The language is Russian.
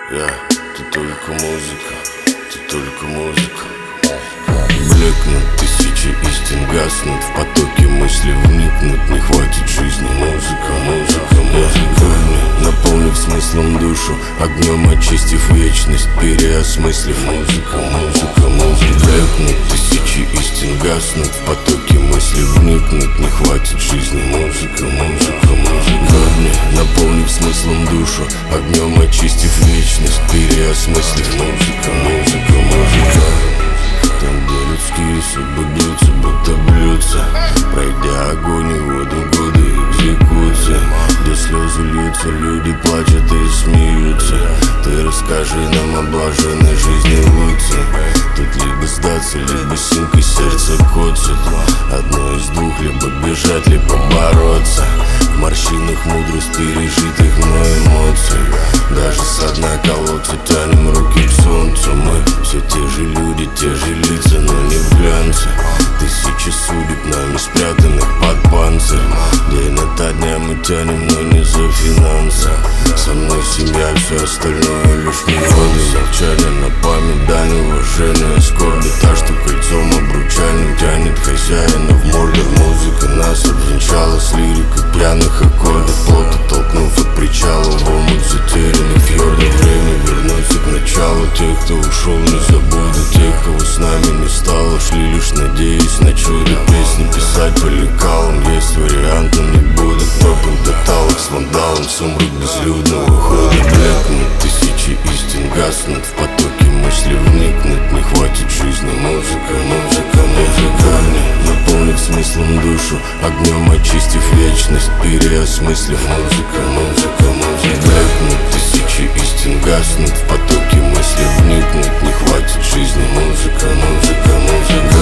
Ты только музыка, ты только музыка. Блекнут тысячи истин, гаснут в потоке мысли, вникнуть не хватит жизни. Музыка, музыка, музыка, наполнив смыслом душу, огнем очистив вечность, переосмыслив. Музыка, музыка, музыка. Блекнут тысячи истин, гаснут в потоке мысли, вникнуть не хватит жизни. Музыка, музыка, музыка, наполнив смыслом душу, огнем очистив вечность, переосмыслив. Музыка, музыка, музыка. Там, где людские судьбы бьются, будто блюдца, пройдя огонь и воду, годы экзекуции, где слезы льются, люди плачут и смеются. Ты расскажи нам о блаженной жизни Луции. Тут либо сдаться, либо синкой сердце коцет. Одно из двух, либо бежать, либо бороться. В морщинах мудрость пережитых мной эмоций. Даже со дна колодца тянем руки к солнцу. Мы все те же люди, те же лица, но не в глянце. Тысячи судеб нами спрятанных под панцирь. День ото дня мы тянем, но не за финансы. Со мной семья, все остальное лишь неводы. Молчание на память, дань уважения, скорби. Та, что кольцом обручальным тянет хозяина в мордор. Музыка нас обвенчала с лирикой пьяных аккордов, плотно толкнув от причала в омут затерянных фьордов. Время вернуться к началу. Тех, кто ушел, не забуду. Тех, кого с нами не стало, шли лишь надеясь на чудо. Песни писать по лекалам, есть вариант, но не буду. Топим до талок с вандалом, сумрак безлюдного хода. Блекнут тысячи истин, гаснут в потоке мысли, вникнуть не хватит жизни. Музыка, музыка, музыка, наполнив смыслом душу, огнем очистив вечность, переосмыслив. Музыка, музыка, музыка. Блекнут тысячи истин, гаснут в потоке мысли, вникнуть не хватит жизни. Музыка, музыка, музыка.